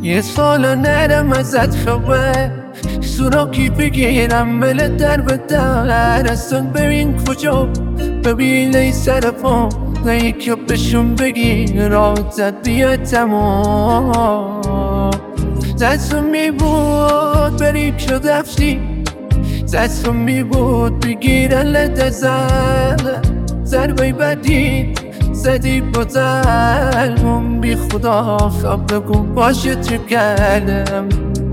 یه سال نرم ازت خبر سراکی بگیرم بله در به در اصلا ببین کجا ببین ای سر پا نه یکی بهشون بگیر راحتت بیاد تمام دستم میبود بری که رفتی دستم میبود بگیرن لده ضربه بدی زدی با ظلمم بی خدا خواب بگو باشه تو کردم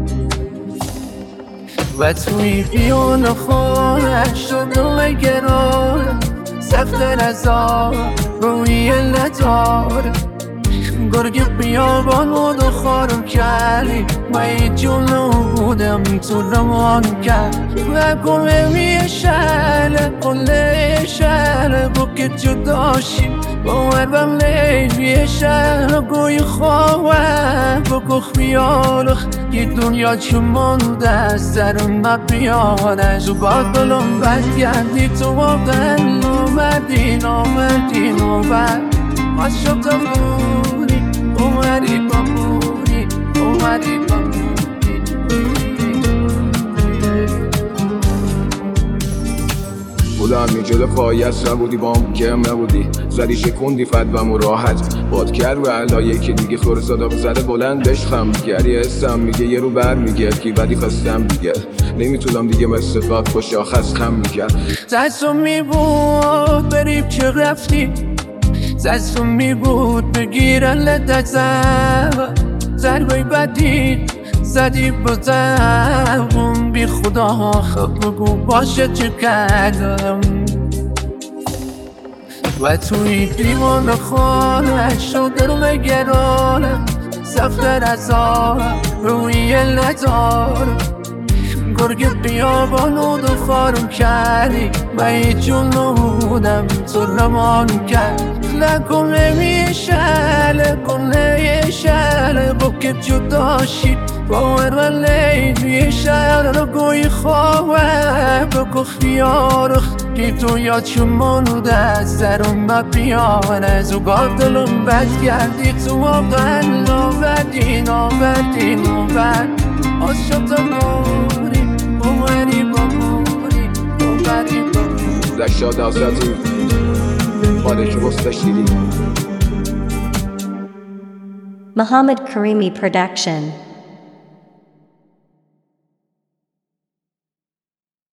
و توی بیان خواهد شدم گران سفتر از آب روی لطار گرگ بیابان بود و خارم کردی و یه جلو بودم تو روان کرد و گمه شهر قله شهر با که جداشی باور بم لیوی شهر گوی خواه بگو خیالخ یه دنیا چمان دست درم مبیانه تو با دلم بد گردی تو با دل نومدی از شبتم بودی اومدی با بودی اومدی با بودم یه جلو پایت نبودی بام گرم نبودی زدی شکوندی فدوم و راحت باد کرد و علایه که دیگه خور صدا بزده بلند بشخم میگه یه اسم میگه یه رو بر میگه کی بدی خستم دیگه نمیتونم دیگه مثل فقط با شاخص خم میکرد دستم میبود بریم که رفتی دستم میبود بگیرن لدت ضربه بدی زدی با ضربم بی خدا خواب بگو باشه چه کردم و توی دیوان خانه شدم گرانم سفتر از آب روی لطار گرگ بیابان و دو خارم کردی و یه جلو بودم تو رمان کرد لکمه میشل کنه شهر با که جداشی باور و لیوی شهر رو گوی خواه بگو خیارخ که تو یا چمانو دست درم بپیان از او با دلم بد گردی تو آبدن نوبدی از شبتا موری اومدی با موری اومدی با موری زشاد آزادی باده که بستش دیدی Muhammad Karimi Production.